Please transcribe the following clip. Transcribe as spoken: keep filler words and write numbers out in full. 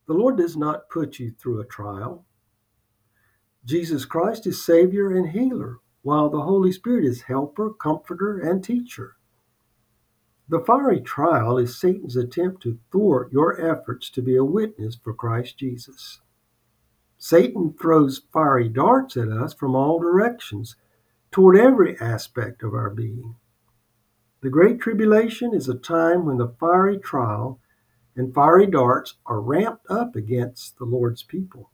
The Lord does not put you through a trial. Jesus Christ is Savior and healer, while the Holy Spirit is helper, comforter, and teacher. The fiery trial is Satan's attempt to thwart your efforts to be a witness for Christ Jesus. Satan throws fiery darts at us from all directions, toward every aspect of our being. The Great Tribulation is a time when the fiery trial and fiery darts are ramped up against the Lord's people.